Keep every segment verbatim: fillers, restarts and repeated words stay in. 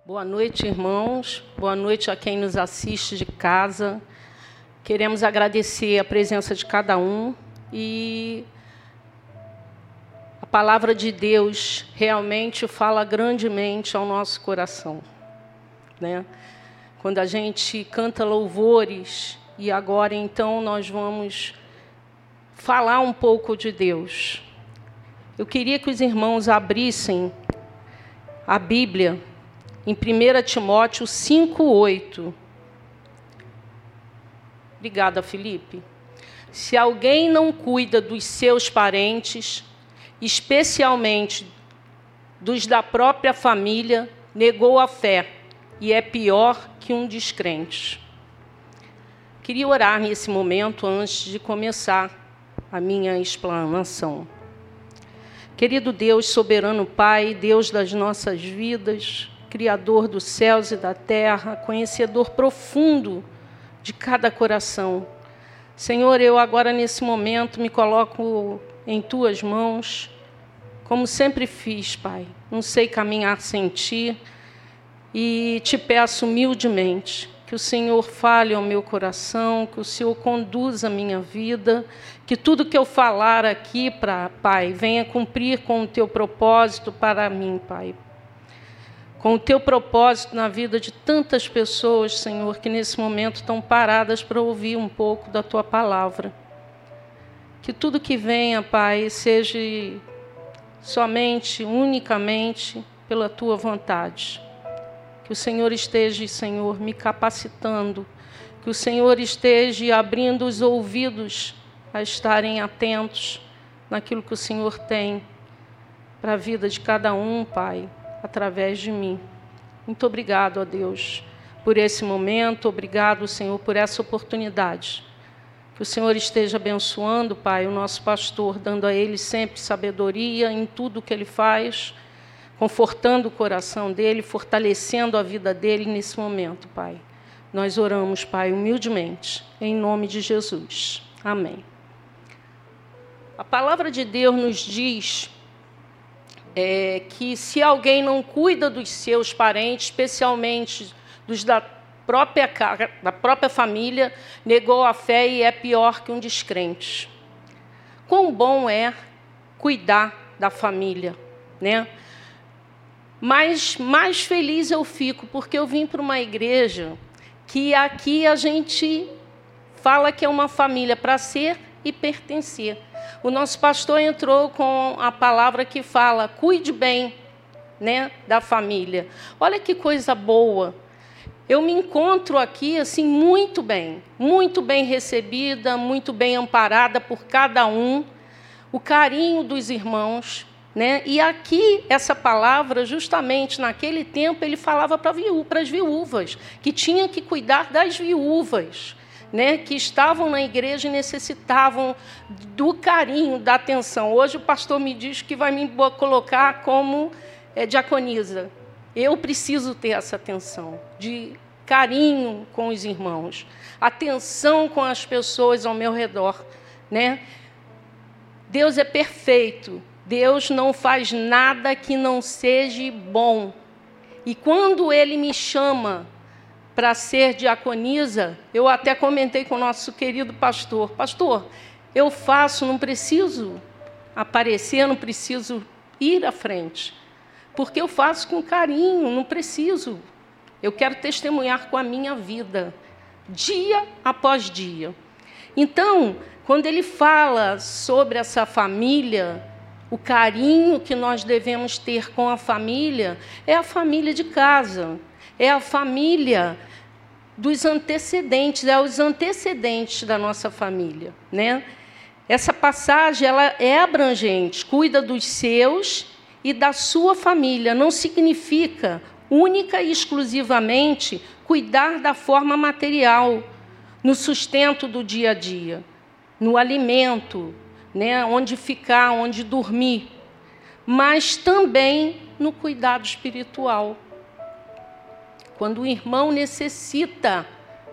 Boa noite, irmãos. Boa noite a quem nos assiste de casa. Queremos agradecer a presença de cada um e a palavra de Deus realmente fala grandemente ao nosso coração, né? Quando a gente canta louvores, e agora então nós vamos falar um pouco de Deus. Eu queria que os irmãos abrissem a Bíblia em primeira Timóteo cinco, oito. Obrigada, Felipe. Se alguém não cuida dos seus parentes, especialmente dos da própria família, negou a fé e é pior que um descrente. Queria orar nesse momento antes de começar a minha explanação. Querido Deus, soberano Pai, Deus das nossas vidas, Criador dos céus e da terra, conhecedor profundo de cada coração. Senhor, eu agora nesse momento me coloco em Tuas mãos, como sempre fiz, Pai. Não sei caminhar sem Ti e Te peço humildemente que o Senhor fale ao meu coração, que o Senhor conduza a minha vida, que tudo que eu falar aqui, pra, Pai, venha cumprir com o Teu propósito para mim, Pai. Com o Teu propósito na vida de tantas pessoas, Senhor, que nesse momento estão paradas para ouvir um pouco da Tua palavra. Que tudo que venha, Pai, seja somente, unicamente, pela Tua vontade. Que o Senhor esteja, Senhor, me capacitando. Que o Senhor esteja abrindo os ouvidos a estarem atentos naquilo que o Senhor tem para a vida de cada um, Pai, através de mim. Muito obrigado, ó Deus, por esse momento. Obrigado, Senhor, por essa oportunidade. Que o Senhor esteja abençoando, Pai, o nosso pastor, dando a ele sempre sabedoria em tudo que ele faz, confortando o coração dele, fortalecendo a vida dele nesse momento, Pai. Nós oramos, Pai, humildemente, em nome de Jesus. Amém. A palavra de Deus nos diz É, que se alguém não cuida dos seus parentes, especialmente dos da própria, da própria família, negou a fé e é pior que um descrente. Quão bom é cuidar da família, né? Mas mais feliz eu fico, porque eu vim para uma igreja que aqui a gente fala que é uma família para ser e pertencer. O nosso pastor entrou com a palavra que fala, cuide bem, né, da família. Olha que coisa boa. Eu me encontro aqui assim muito bem, muito bem recebida, muito bem amparada por cada um, o carinho dos irmãos, né? E aqui essa palavra, justamente naquele tempo, ele falava para viú- para as viúvas, que tinha que cuidar das viúvas, né, que estavam na igreja e necessitavam do carinho, da atenção. Hoje o pastor me diz que vai me colocar como é, diaconisa. Eu preciso ter essa atenção, de carinho com os irmãos, atenção com as pessoas ao meu redor, né? Deus é perfeito. Deus não faz nada que não seja bom. E quando Ele me chama para ser diaconisa, eu até comentei com o nosso querido pastor, pastor, eu faço, não preciso aparecer, não preciso ir à frente, porque eu faço com carinho, não preciso. Eu quero testemunhar com a minha vida, dia após dia. Então, quando ele fala sobre essa família, o carinho que nós devemos ter com a família, é a família de casa, é a família dos antecedentes, é os antecedentes da nossa família, né? Essa passagem ela é abrangente, cuida dos seus e da sua família. Não significa única e exclusivamente cuidar da forma material, no sustento do dia a dia, no alimento, né? Onde ficar, onde dormir, mas também no cuidado espiritual. Quando o irmão necessita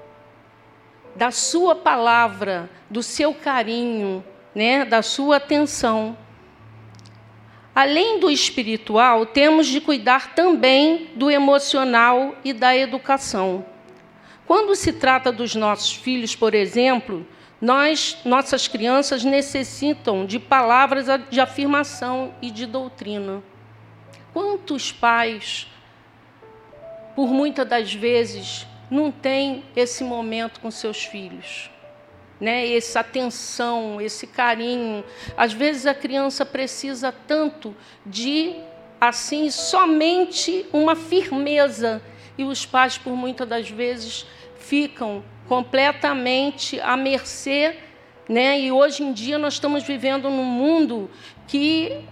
da sua palavra, do seu carinho, né, da sua atenção. Além do espiritual, temos de cuidar também do emocional e da educação. Quando se trata dos nossos filhos, por exemplo, nós, nossas crianças necessitam de palavras de afirmação e de doutrina. Quantos pais, por muitas das vezes, não têm esse momento com seus filhos? Né, essa atenção, esse carinho. Às vezes a criança precisa tanto de, assim, somente uma firmeza. E os pais, por muitas das vezes, ficam completamente à mercê. Né? E hoje em dia nós estamos vivendo num mundo que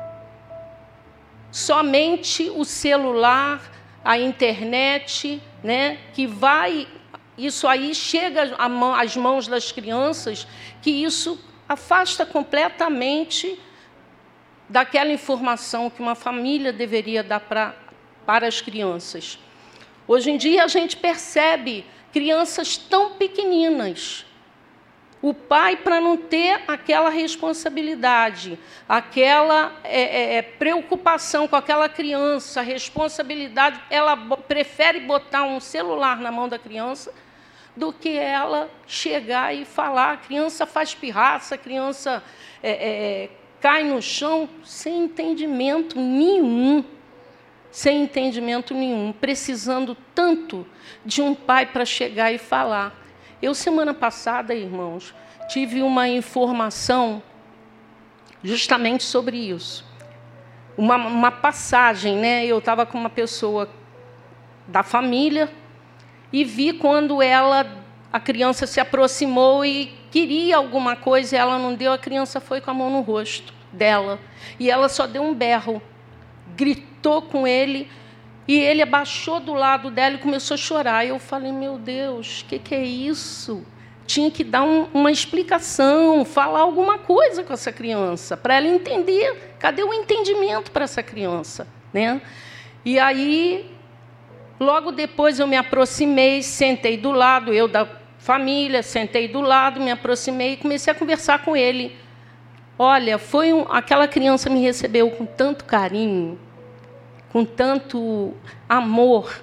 somente o celular, a internet, né, que vai... Isso aí chega às mãos das crianças, que isso afasta completamente daquela informação que uma família deveria dar pra, para as crianças. Hoje em dia, a gente percebe crianças tão pequeninas. O pai, para não ter aquela responsabilidade, aquela é, é, preocupação com aquela criança, responsabilidade, ela prefere botar um celular na mão da criança do que ela chegar e falar. A criança faz pirraça, a criança é, é, cai no chão sem entendimento nenhum, sem entendimento nenhum, precisando tanto de um pai para chegar e falar. Eu, semana passada, irmãos, tive uma informação justamente sobre isso. Uma, uma passagem, né? Eu estava com uma pessoa da família, e vi quando ela, a criança se aproximou e queria alguma coisa, e ela não deu, a criança foi com a mão no rosto dela. E ela só deu um berro, gritou com ele, e ele abaixou do lado dela e começou a chorar. Eu falei, meu Deus, o que, que é isso? Tinha que dar um, uma explicação, falar alguma coisa com essa criança, para ela entender. Cadê o entendimento para essa criança? Né? E aí... Logo depois eu me aproximei, sentei do lado, eu da família, sentei do lado, me aproximei e comecei a conversar com ele. Olha, foi um, aquela criança me recebeu com tanto carinho, com tanto amor.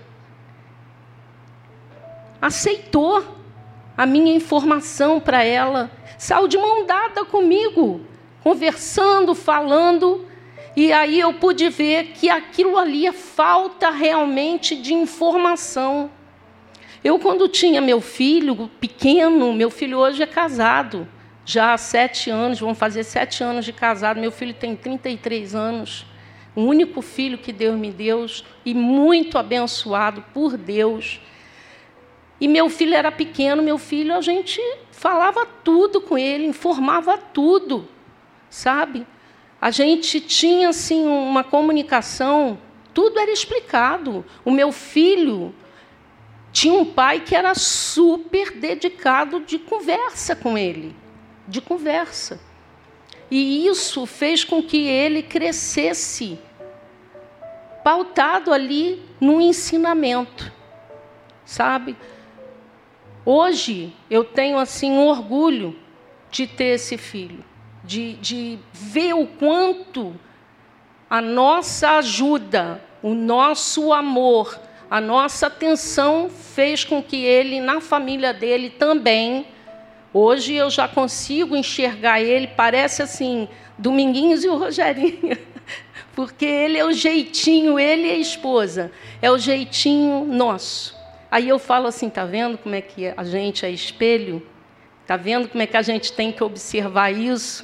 Aceitou a minha informação para ela, saiu de mão dada comigo, conversando, falando. E aí eu pude ver que aquilo ali é falta realmente de informação. Eu, quando tinha meu filho pequeno, meu filho hoje é casado, já há sete anos, vão fazer sete anos de casado, meu filho tem trinta e três anos, o único filho que Deus me deu, e muito abençoado por Deus. E meu filho era pequeno, meu filho, a gente falava tudo com ele, informava tudo, sabe? A gente tinha, assim, uma comunicação, tudo era explicado. O meu filho tinha um pai que era super dedicado de conversa com ele, de conversa. E isso fez com que ele crescesse, pautado ali no ensinamento, sabe? Hoje, eu tenho, assim, um orgulho de ter esse filho. De, de ver o quanto a nossa ajuda, o nosso amor, a nossa atenção fez com que ele, na família dele também, hoje eu já consigo enxergar ele, parece assim, Dominguinhos e o Rogerinho, porque ele é o jeitinho, ele e a esposa, é o jeitinho nosso. Aí eu falo assim, tá vendo como é que a gente é espelho? Está vendo como é que a gente tem que observar isso?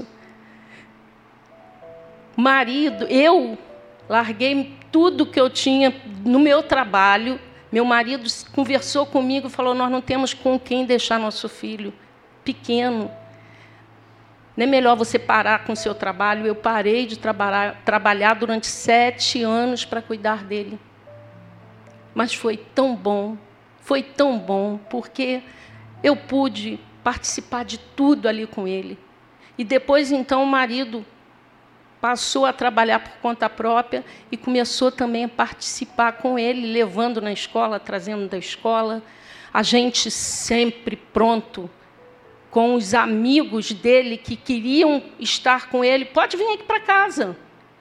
Marido, eu larguei tudo que eu tinha no meu trabalho. Meu marido conversou comigo e falou, nós não temos com quem deixar nosso filho pequeno. Não é melhor você parar com o seu trabalho? Eu parei de trabalhar, trabalhar durante sete anos para cuidar dele. Mas foi tão bom, foi tão bom, porque eu pude participar de tudo ali com ele. E depois, então, o marido passou a trabalhar por conta própria e começou também a participar com ele, levando na escola, trazendo da escola. A gente sempre pronto, com os amigos dele que queriam estar com ele. Pode vir aqui para casa.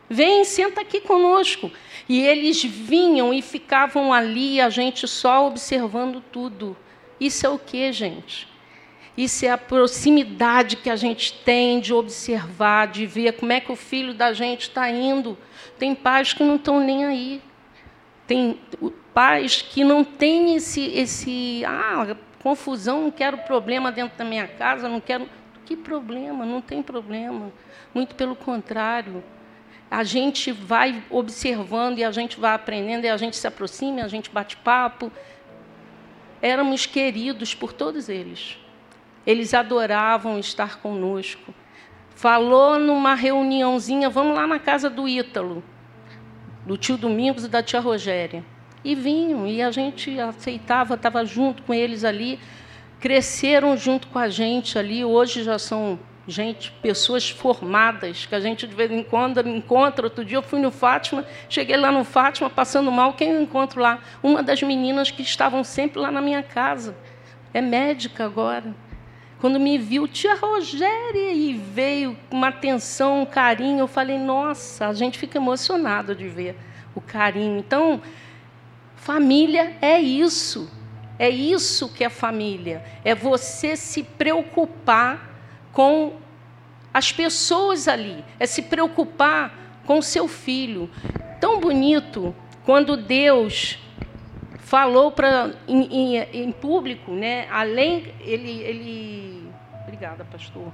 Vem, senta aqui conosco. E eles vinham e ficavam ali, a gente só observando tudo. Isso é o quê, gente? Isso é a proximidade que a gente tem de observar, de ver como é que o filho da gente está indo. Tem pais que não estão nem aí. Tem pais que não têm esse, esse ah, confusão, não quero problema dentro da minha casa, não quero... Que problema? Não tem problema. Muito pelo contrário. A gente vai observando e a gente vai aprendendo, e a gente se aproxima, a gente bate papo. Éramos queridos por todos eles. Eles adoravam estar conosco. Falou numa reuniãozinha, vamos lá na casa do Ítalo, do tio Domingos e da tia Rogéria. E vinham, e a gente aceitava, estava junto com eles ali, cresceram junto com a gente ali, hoje já são gente, pessoas formadas, que a gente de vez em quando encontra. Outro dia eu fui no Fátima, cheguei lá no Fátima, passando mal, quem eu encontro lá? Uma das meninas que estavam sempre lá na minha casa. É médica agora. Quando me viu, tia Rogéria, e veio com uma atenção, um carinho, eu falei, nossa, a gente fica emocionado de ver o carinho. Então, família é isso. É isso que é família. É você se preocupar com as pessoas ali. É se preocupar com o seu filho. Tão bonito quando Deus falou para em, em, em público, né? Além ele, ele, obrigada, pastor.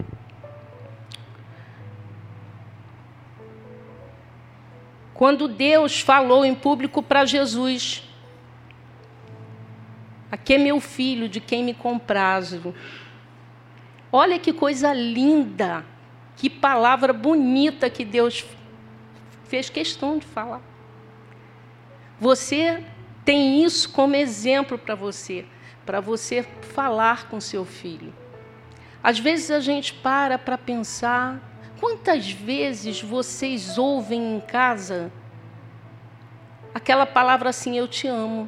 Quando Deus falou em público para Jesus, aqui é meu filho, de quem me comprazo. Olha que coisa linda, que palavra bonita que Deus fez questão de falar. Você tem isso como exemplo para você, para você falar com seu filho. Às vezes a gente para para pensar, quantas vezes vocês ouvem em casa aquela palavra assim, eu te amo.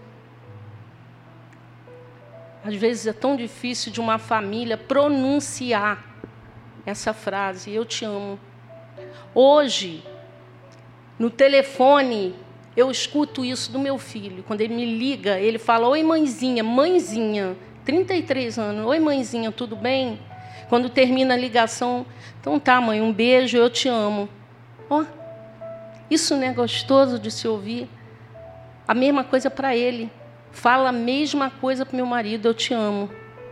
Às vezes é tão difícil de uma família pronunciar essa frase, eu te amo. Hoje, no telefone, eu escuto isso do meu filho. Quando ele me liga, ele fala, oi, mãezinha, mãezinha, trinta e três anos, oi, mãezinha, tudo bem? Quando termina a ligação, então tá, mãe, um beijo, eu te amo. Ó, oh, isso não é gostoso de se ouvir? A mesma coisa para ele. Fala a mesma coisa para o meu marido, eu te amo.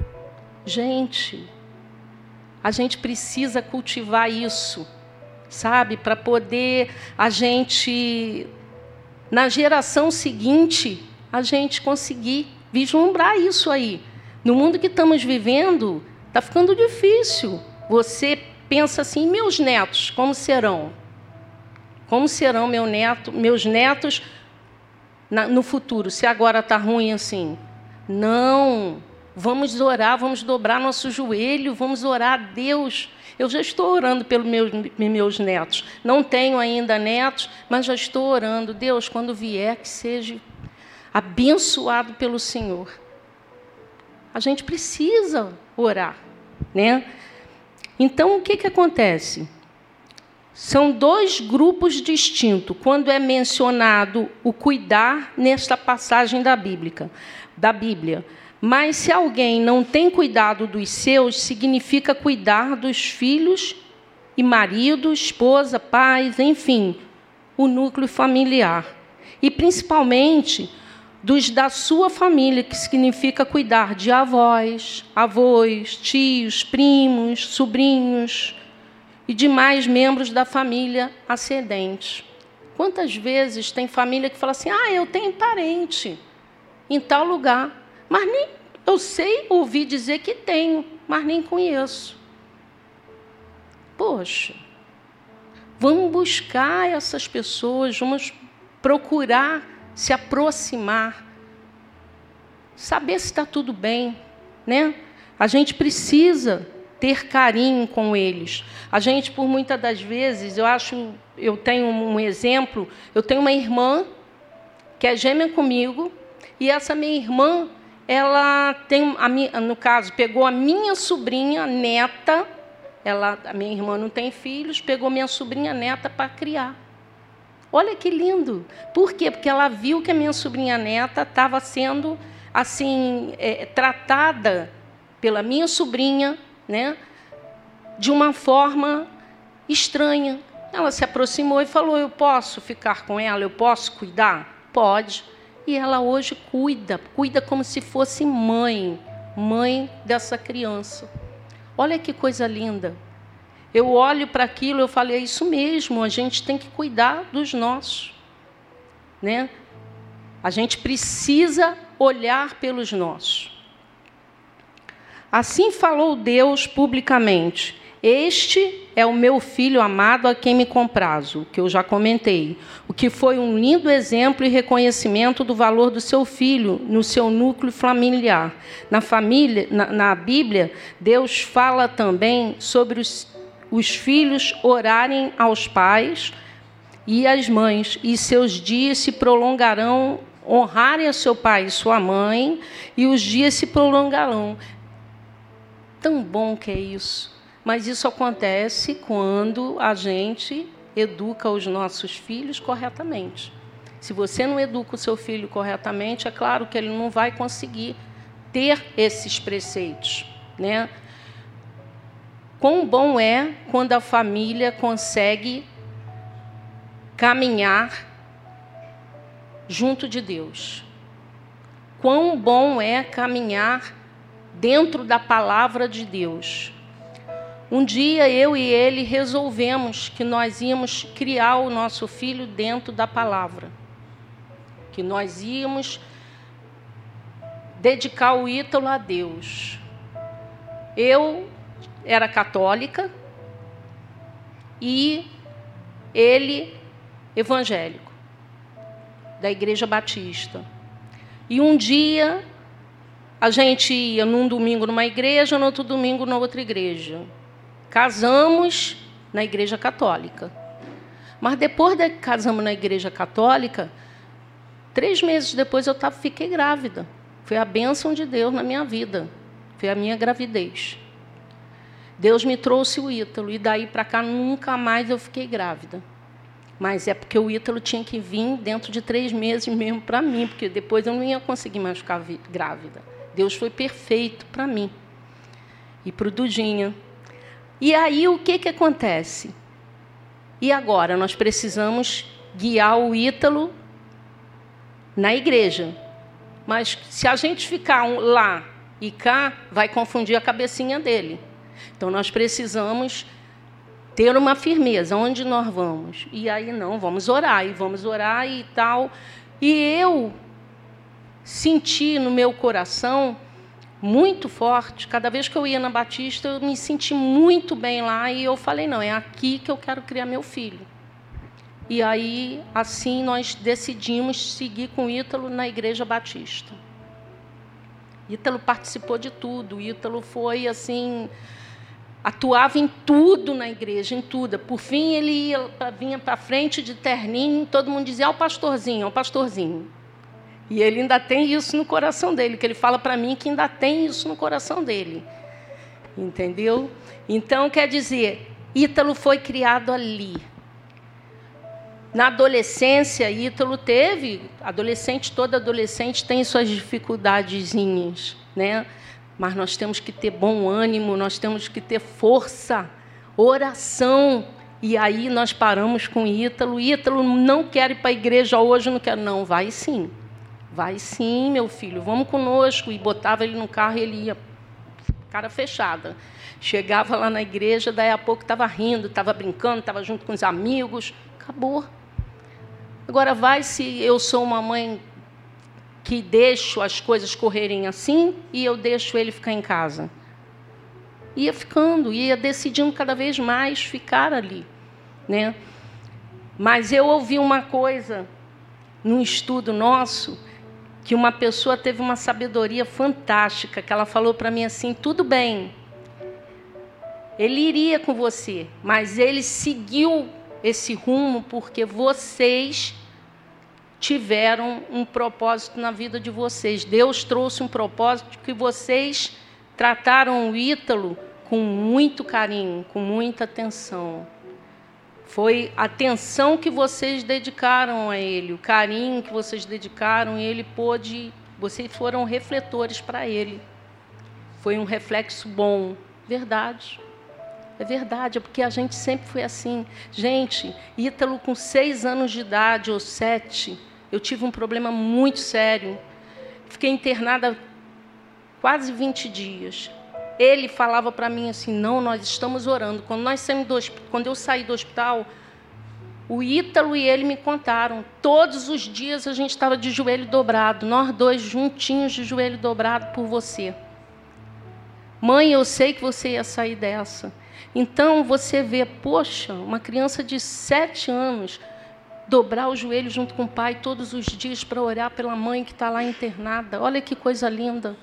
Gente, a gente precisa cultivar isso, sabe? Para poder a gente, na geração seguinte, a gente conseguir vislumbrar isso aí. No mundo que estamos vivendo, está ficando difícil. Você pensa assim, meus netos, como serão? Como serão meu neto, meus netos no futuro, se agora está ruim assim? Não, vamos orar, vamos dobrar nosso joelho, vamos orar a Deus. Eu já estou orando pelos meus, meus netos. Não tenho ainda netos, mas já estou orando. Deus, quando vier, que seja abençoado pelo Senhor. A gente precisa orar, né? Então, o que, que acontece? São dois grupos distintos quando é mencionado o cuidar nesta passagem da Bíblia. Da Bíblia. Mas se alguém não tem cuidado dos seus, significa cuidar dos filhos e marido, esposa, pais, enfim, o núcleo familiar. E principalmente dos da sua família, que significa cuidar de avós, avós, tios, primos, sobrinhos e demais membros da família ascendente. Quantas vezes tem família que fala assim, ah, eu tenho parente em tal lugar, mas nem eu sei ouvir dizer que tenho, mas nem conheço. Poxa, vamos buscar essas pessoas, vamos procurar se aproximar, saber se está tudo bem, né? A gente precisa ter carinho com eles. A gente, por muitas das vezes, eu acho, eu tenho um exemplo, eu tenho uma irmã que é gêmea comigo, e essa minha irmã, ela tem, a minha, no caso, pegou a minha sobrinha, neta, ela, a minha irmã não tem filhos, pegou minha sobrinha neta para criar. Olha que lindo. Por quê? Porque ela viu que a minha sobrinha neta estava sendo assim é, tratada pela minha sobrinha, né, de uma forma estranha. Ela se aproximou e falou: eu posso ficar com ela? Eu posso cuidar? Pode. E ela hoje cuida, cuida como se fosse mãe, mãe dessa criança. Olha que coisa linda. Eu olho para aquilo, eu falei: é isso mesmo, a gente tem que cuidar dos nossos, né? A gente precisa olhar pelos nossos. Assim falou Deus publicamente: este é o meu filho amado a quem me comprazo, que eu já comentei, o que foi um lindo exemplo e reconhecimento do valor do seu filho no seu núcleo familiar. Na família, na, na Bíblia, Deus fala também sobre os, os filhos orarem aos pais e às mães, e seus dias se prolongarão, honrarem a seu pai e sua mãe, e os dias se prolongarão. Tão bom que é isso. Mas isso acontece quando a gente educa os nossos filhos corretamente. Se você não educa o seu filho corretamente, é claro que ele não vai conseguir ter esses preceitos, né? Quão bom é quando a família consegue caminhar junto de Deus. Quão bom é caminhar dentro da palavra de Deus. Um dia eu e ele resolvemos que nós íamos criar o nosso filho dentro da palavra, que nós íamos dedicar o Ítalo a Deus. Eu era católica e ele evangélico, da Igreja Batista. E um dia a gente ia num domingo numa igreja, no outro domingo na outra igreja. Casamos na Igreja Católica. Mas depois de que casamos na Igreja Católica, três meses depois eu tava, fiquei grávida. Foi a bênção de Deus na minha vida. Foi a minha gravidez. Deus me trouxe o Ítalo, e daí para cá nunca mais eu fiquei grávida. Mas é porque o Ítalo tinha que vir dentro de três meses mesmo para mim, porque depois eu não ia conseguir mais ficar grávida. Deus foi perfeito para mim e para o Dudinha. E aí o que, que acontece? E agora nós precisamos guiar o Ítalo na igreja. Mas se a gente ficar lá e cá, vai confundir a cabecinha dele. Então nós precisamos ter uma firmeza. Onde nós vamos? E aí não, vamos orar, e vamos orar e tal. E eu senti no meu coração muito forte, cada vez que eu ia na Batista, eu me senti muito bem lá, e eu falei: não, é aqui que eu quero criar meu filho. E aí, assim, nós decidimos seguir com o Ítalo na Igreja Batista. Ítalo participou de tudo, Ítalo foi assim, atuava em tudo na igreja, em tudo. Por fim, ele ia, vinha para frente de terninho, todo mundo dizia: ó o pastorzinho, ó o pastorzinho. E ele ainda tem isso no coração dele, que ele fala para mim que ainda tem isso no coração dele. Entendeu? Então, quer dizer, Ítalo foi criado ali. Na adolescência, Ítalo teve... Adolescente, todo adolescente tem suas dificuldadezinhas, né? Mas nós temos que ter bom ânimo, nós temos que ter força, oração. E aí nós paramos com Ítalo. Ítalo, não quero ir para a igreja hoje, não quero. Não, vai sim. Vai sim, meu filho, vamos conosco. E botava ele no carro e ele ia, cara fechada. Chegava lá na igreja, daí a pouco estava rindo, estava brincando, estava junto com os amigos. Acabou. Agora, vai se eu sou uma mãe que deixo as coisas correrem assim e eu deixo ele ficar em casa. Ia ficando, ia decidindo cada vez mais ficar ali, né? Mas eu ouvi uma coisa num estudo nosso, que uma pessoa teve uma sabedoria fantástica, que ela falou para mim assim: tudo bem, ele iria com você, mas ele seguiu esse rumo porque vocês tiveram um propósito na vida de vocês. Deus trouxe um propósito que vocês trataram o Ítalo com muito carinho, com muita atenção. Foi a atenção que vocês dedicaram a ele, o carinho que vocês dedicaram, e ele pôde, vocês foram refletores para ele. Foi um reflexo bom. Verdade. É verdade, é porque a gente sempre foi assim. Gente, Ítalo, com seis anos de idade, ou sete, eu tive um problema muito sério. Fiquei internada quase vinte dias. Ele falava para mim assim, não, nós estamos orando. Quando, nós saímos do, quando eu saí do hospital, o Ítalo e ele me contaram. Todos os dias a gente estava de joelho dobrado, nós dois juntinhos de joelho dobrado por você. Mãe, eu sei que você ia sair dessa. Então, você vê, poxa, uma criança de sete anos dobrar o joelho junto com o pai todos os dias para orar pela mãe que está lá internada. Olha que coisa linda.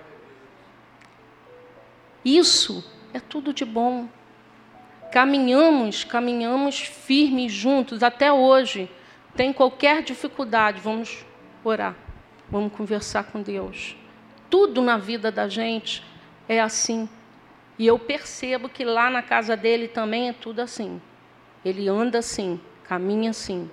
Isso é tudo de bom. Caminhamos, caminhamos firmes juntos até hoje. Tem qualquer dificuldade, vamos orar, vamos conversar com Deus. Tudo na vida da gente é assim. E eu percebo que lá na casa dele também é tudo assim. Ele anda assim, caminha assim.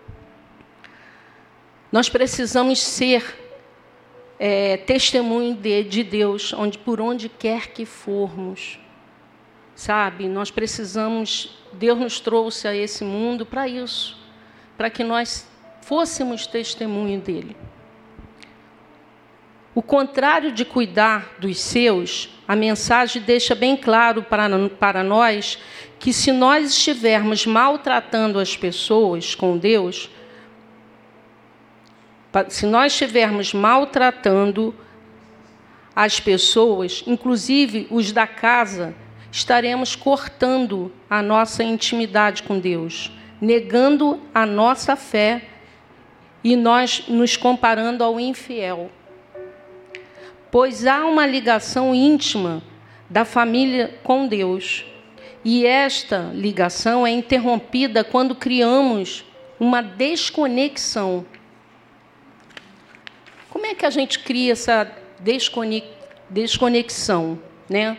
Nós precisamos ser é, testemunho de, de Deus, onde, por onde quer que formos. Sabe? Nós precisamos... Deus nos trouxe a esse mundo para isso, para que nós fôssemos testemunho dele. O contrário de cuidar dos seus, a mensagem deixa bem claro para, para nós que se nós estivermos maltratando as pessoas com Deus, se nós estivermos maltratando as pessoas, inclusive os da casa, estaremos cortando a nossa intimidade com Deus, negando a nossa fé e nós nos comparando ao infiel. Pois há uma ligação íntima da família com Deus. E esta ligação é interrompida quando criamos uma desconexão. Como é que a gente cria essa desconexão, né?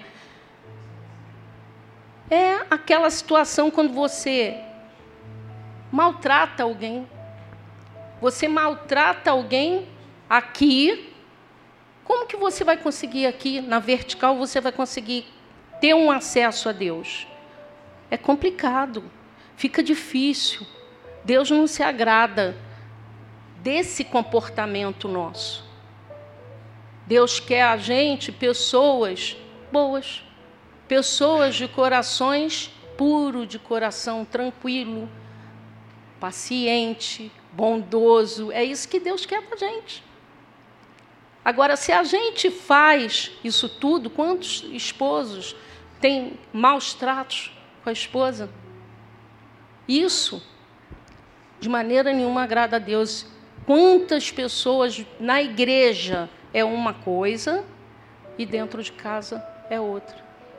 É aquela situação quando você maltrata alguém. Você maltrata alguém aqui. Como que você vai conseguir aqui, na vertical, você vai conseguir ter um acesso a Deus? É complicado, fica difícil. Deus não se agrada desse comportamento nosso. Deus quer a gente, pessoas boas, pessoas de corações puros, de coração tranquilo, paciente, bondoso. É isso que Deus quer da gente. Agora, se a gente faz isso tudo, quantos esposos têm maus tratos com a esposa? Isso, de maneira nenhuma, agrada a Deus. Quantas pessoas na igreja é uma coisa e dentro de casa é outra.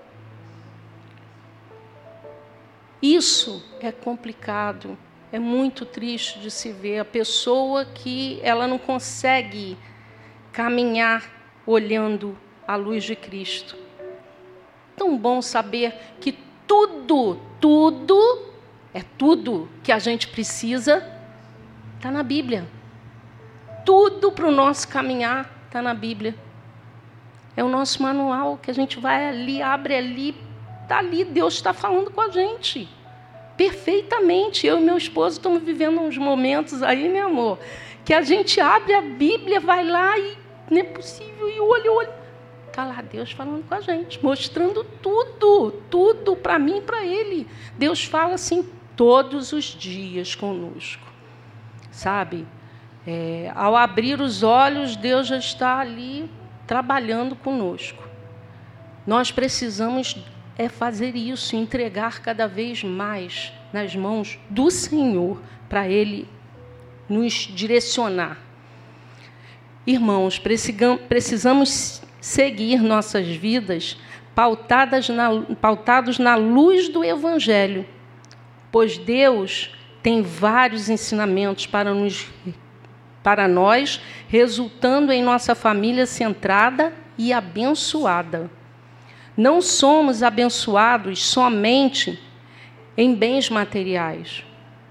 Isso é complicado, é muito triste de se ver a pessoa que ela não consegue caminhar olhando a luz de Cristo. Tão bom saber que tudo, tudo, é tudo que a gente precisa, está na Bíblia. Tudo para o nosso caminhar está na Bíblia. É o nosso manual, que a gente vai ali, abre ali, está ali, Deus está falando com a gente. Perfeitamente. Eu e meu esposo estamos vivendo uns momentos aí, meu amor, que a gente abre a Bíblia, vai lá e não é possível, e olha, olha. Está lá Deus falando com a gente, mostrando tudo, tudo para mim e para ele. Deus fala assim todos os dias conosco, sabe? É, ao abrir os olhos, Deus já está ali trabalhando conosco. Nós precisamos é fazer isso, entregar cada vez mais nas mãos do Senhor, para Ele nos direcionar. Irmãos, precisamos seguir nossas vidas pautadas na, pautados na luz do Evangelho, pois Deus tem vários ensinamentos para, nos, para nós, resultando em nossa família centrada e abençoada. Não somos abençoados somente em bens materiais,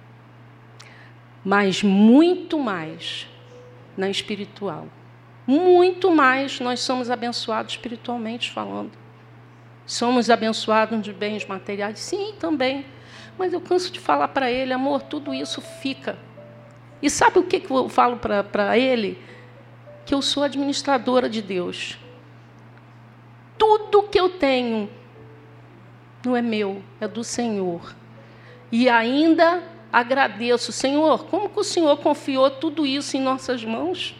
mas muito mais na espiritual. Muito mais nós somos abençoados espiritualmente falando. Somos abençoados de bens materiais? Sim, também. Mas eu canso de falar para ele, amor, tudo isso fica. E sabe o que que eu falo para ele? Que eu sou administradora de Deus. Tudo que eu tenho não é meu, é do Senhor. E ainda agradeço. Senhor, como que o Senhor confiou tudo isso em nossas mãos?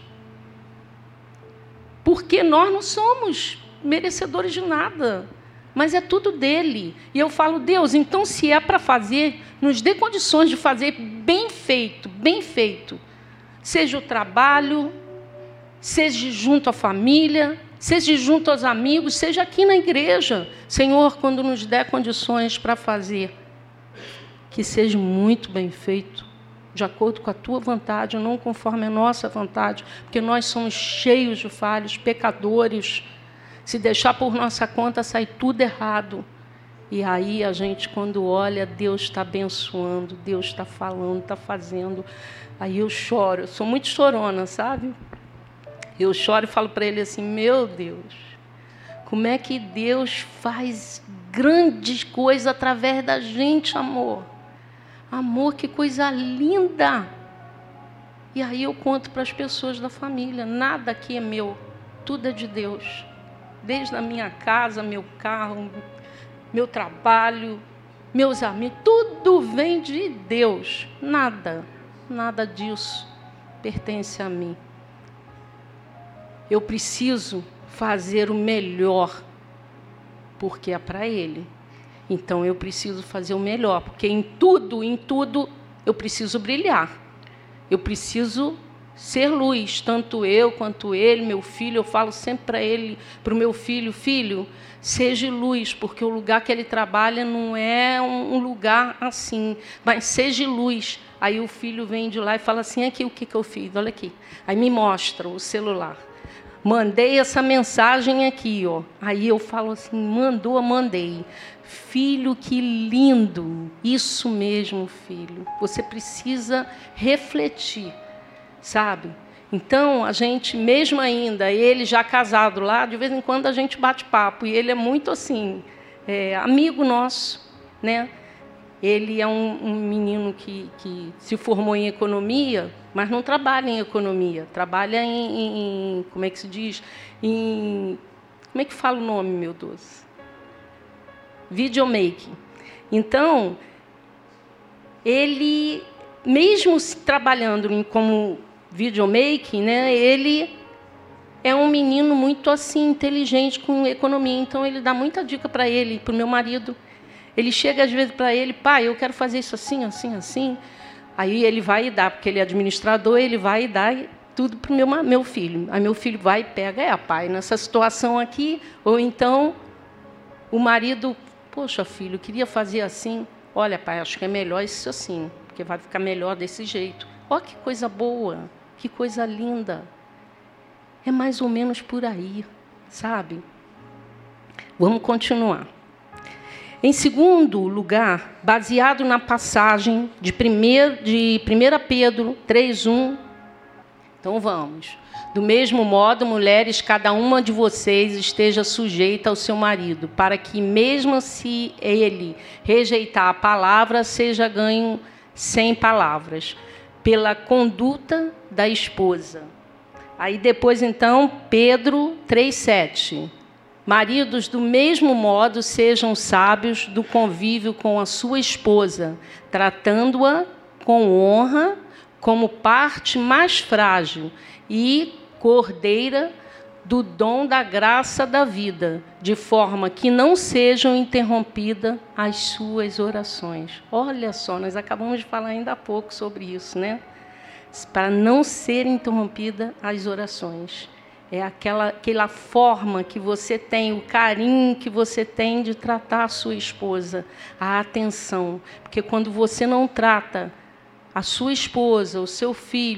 Porque nós não somos merecedores de nada, mas é tudo dele. E eu falo, Deus, então se é para fazer, nos dê condições de fazer bem feito, bem feito. Seja o trabalho, seja junto à família, seja junto aos amigos, seja aqui na igreja. Senhor, quando nos der condições para fazer, que seja muito bem feito, de acordo com a tua vontade, não conforme a nossa vontade, porque nós somos cheios de falhas, pecadores. Se deixar por nossa conta, sai tudo errado. E aí a gente, quando olha, Deus está abençoando, Deus está falando, está fazendo. Aí eu choro, eu sou muito chorona, sabe? Eu choro e falo para ele assim, meu Deus, como é que Deus faz grandes coisas através da gente, amor? Amor, que coisa linda! E aí eu conto para as pessoas da família, nada aqui é meu, tudo é de Deus. Desde a minha casa, meu carro, meu trabalho, meus amigos, tudo vem de Deus. Nada, nada disso pertence a mim. Eu preciso fazer o melhor, porque é para Ele. Então, eu preciso fazer o melhor, porque em tudo, em tudo, eu preciso brilhar. Eu preciso ser luz, tanto eu quanto ele, meu filho. Eu falo sempre para ele, para o meu filho, filho, seja luz, porque o lugar que ele trabalha não é um lugar assim, mas seja luz. Aí o filho vem de lá e fala assim, aqui, o que, que eu fiz? Olha aqui. Aí me mostra o celular. Mandei essa mensagem aqui, ó. Aí eu falo assim, mandou, mandei. Filho, que lindo. Isso mesmo, filho. Você precisa refletir, sabe? Então, a gente, mesmo ainda, ele já casado lá, de vez em quando a gente bate papo. E ele é muito assim, é, amigo nosso, né? Ele é um, um menino que, que se formou em economia, mas não trabalha em economia. Trabalha em, em como é que se diz? Em, como é que fala o nome, meu Deus? Videomaking. Então, ele, mesmo trabalhando como videomaking, né, ele é um menino muito assim inteligente com economia. Então, ele dá muita dica para ele, para o meu marido. Ele chega às vezes para ele, pai, eu quero fazer isso assim, assim, assim. Aí ele vai e dá, porque ele é administrador, ele vai e dá tudo para o meu, meu filho. Aí meu filho vai e pega, é, pai, nessa situação aqui, ou então o marido, poxa, filho, eu queria fazer assim. Olha, pai, acho que é melhor isso assim, porque vai ficar melhor desse jeito. Olha que coisa boa, que coisa linda. É mais ou menos por aí, sabe? Vamos continuar. Em segundo lugar, baseado na passagem de primeira Pedro três, um. Então, vamos. Do mesmo modo, mulheres, cada uma de vocês esteja sujeita ao seu marido, para que, mesmo se ele rejeitar a palavra, seja ganho sem palavras, pela conduta da esposa. Aí depois, então, Pedro três, sete. Maridos, do mesmo modo, sejam sábios do convívio com a sua esposa, tratando-a com honra, como parte mais frágil e cordeira do dom da graça da vida, de forma que não sejam interrompidas as suas orações. Olha só, nós acabamos de falar ainda há pouco sobre isso, né? Para não serem interrompidas as orações. É aquela, aquela forma que você tem, o carinho que você tem de tratar a sua esposa, a atenção. Porque quando você não trata a sua esposa, o seu filho,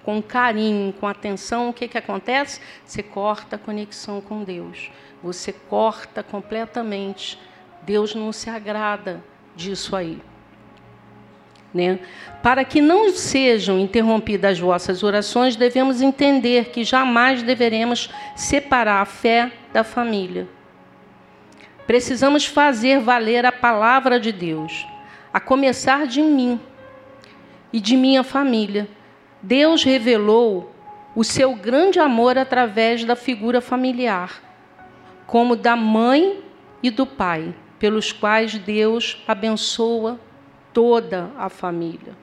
com carinho, com atenção, o que, que acontece? Você corta a conexão com Deus. Você corta completamente. Deus não se agrada disso aí. Né? Para que não sejam interrompidas as vossas orações, devemos entender que jamais deveremos separar a fé da família. Precisamos fazer valer a palavra de Deus, a começar de mim e de minha família. Deus revelou o seu grande amor através da figura familiar, como da mãe e do pai, pelos quais Deus abençoa toda a família.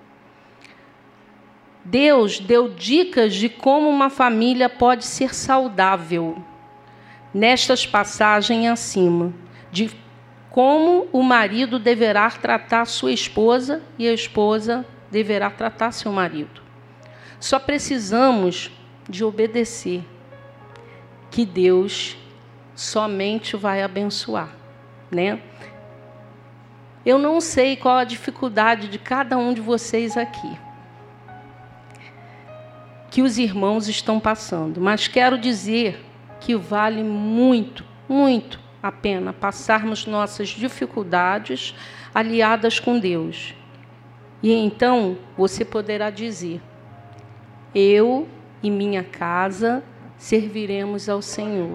Deus deu dicas de como uma família pode ser saudável, nestas passagens acima, de como o marido deverá tratar sua esposa e a esposa deverá tratar seu marido. Só precisamos de obedecer, que Deus somente vai abençoar, né? Eu não sei qual a dificuldade de cada um de vocês aqui, que os irmãos estão passando, mas quero dizer que vale muito, muito a pena passarmos nossas dificuldades aliadas com Deus. E então você poderá dizer: eu e minha casa serviremos ao Senhor.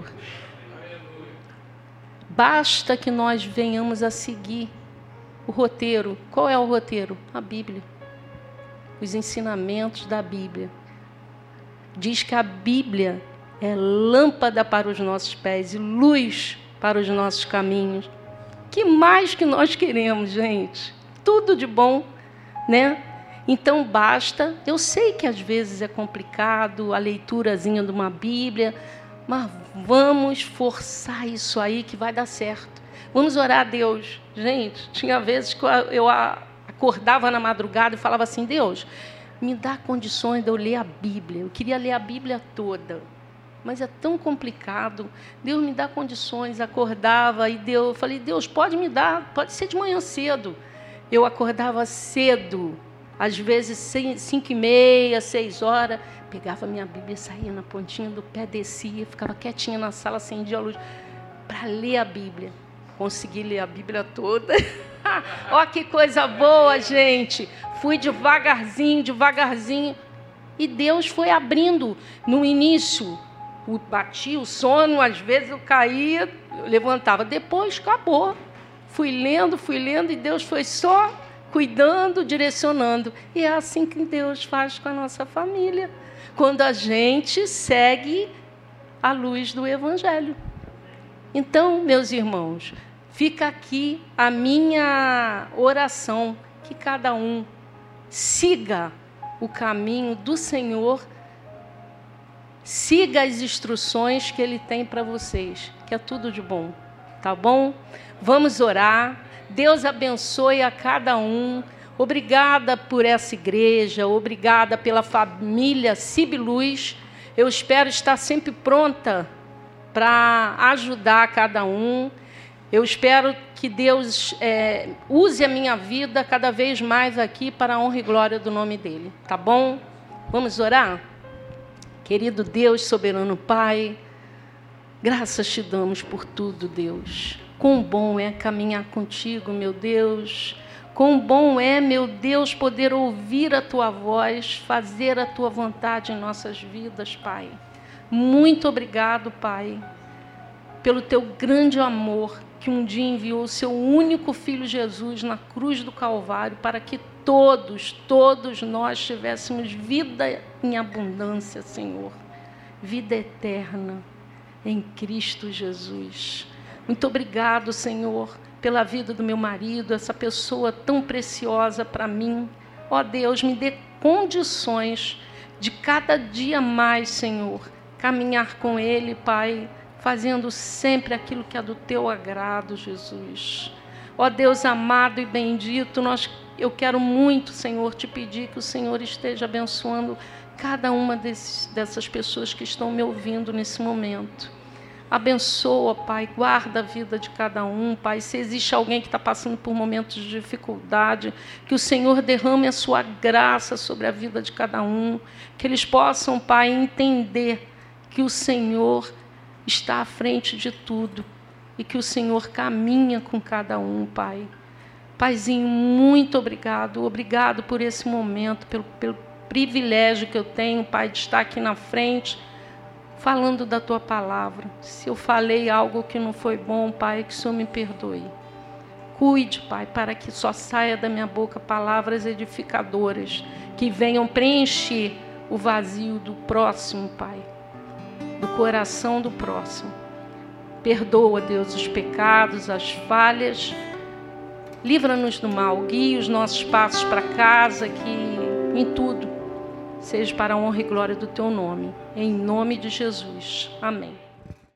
Basta que nós venhamos a seguir o roteiro. Qual é o roteiro? A Bíblia. Os ensinamentos da Bíblia. Diz que a Bíblia é lâmpada para os nossos pés e luz para os nossos caminhos. Que mais que nós queremos, gente? Tudo de bom, né? Então basta. Eu sei que às vezes é complicado a leiturazinha de uma Bíblia, mas vamos forçar isso aí que vai dar certo. Vamos orar a Deus. Gente, tinha vezes que eu acordava na madrugada e falava assim: Deus, me dá condições de eu ler a Bíblia. Eu queria ler a Bíblia toda, mas é tão complicado. Deus, me dá condições. Acordava e Deus, eu falei: Deus, pode me dar, pode ser de manhã cedo. Eu acordava cedo, às vezes cinco e meia, seis horas, pegava minha Bíblia, saía na pontinha do pé, descia, ficava quietinha na sala, acendia a luz para ler a Bíblia. Consegui ler a Bíblia toda. Ó, que coisa boa, gente. Fui devagarzinho, devagarzinho. E Deus foi abrindo. No início, batia o sono, às vezes eu caía, eu levantava. Depois, acabou. Fui lendo, fui lendo, e Deus foi só cuidando, direcionando. E é assim que Deus faz com a nossa família, quando a gente segue a luz do Evangelho. Então, meus irmãos, fica aqui a minha oração, que cada um siga o caminho do Senhor, siga as instruções que Ele tem para vocês, que é tudo de bom, tá bom? Vamos orar. Deus abençoe a cada um. Obrigada por essa igreja, obrigada pela família Cibiluz. Eu espero estar sempre pronta para ajudar cada um. Eu espero que Deus é, use a minha vida cada vez mais aqui para a honra e glória do nome dEle. Tá bom? Vamos orar? Querido Deus, soberano Pai, graças te damos por tudo, Deus. Quão bom é caminhar contigo, meu Deus. Quão bom é, meu Deus, poder ouvir a tua voz, fazer a tua vontade em nossas vidas, Pai. Muito obrigado, Pai, pelo teu grande amor, que um dia enviou o seu único Filho Jesus na cruz do Calvário, para que todos, todos nós tivéssemos vida em abundância, Senhor. Vida eterna em Cristo Jesus. Muito obrigado, Senhor, pela vida do meu marido, essa pessoa tão preciosa para mim. Ó Deus, me dê condições de cada dia mais, Senhor, caminhar com Ele, Pai, fazendo sempre aquilo que é do Teu agrado, Jesus. Ó Deus amado e bendito, nós, eu quero muito, Senhor, te pedir que o Senhor esteja abençoando cada uma desses, dessas pessoas que estão me ouvindo nesse momento. Abençoa, Pai, guarda a vida de cada um, Pai. Se existe alguém que está passando por momentos de dificuldade, que o Senhor derrame a sua graça sobre a vida de cada um, que eles possam, Pai, entender que o Senhor está à frente de tudo e que o Senhor caminha com cada um, Pai. Paizinho, muito obrigado, obrigado por esse momento, pelo, pelo privilégio que eu tenho, Pai, de estar aqui na frente, falando da Tua palavra. Se eu falei algo que não foi bom, Pai, que o Senhor me perdoe. Cuide, Pai, para que só saia da minha boca palavras edificadoras, que venham preencher o vazio do próximo, Pai, do coração do próximo. Perdoa, Deus, os pecados, as falhas. Livra-nos do mal, guia os nossos passos para casa, que em tudo seja para a honra e glória do Teu nome. Em nome de Jesus. Amém.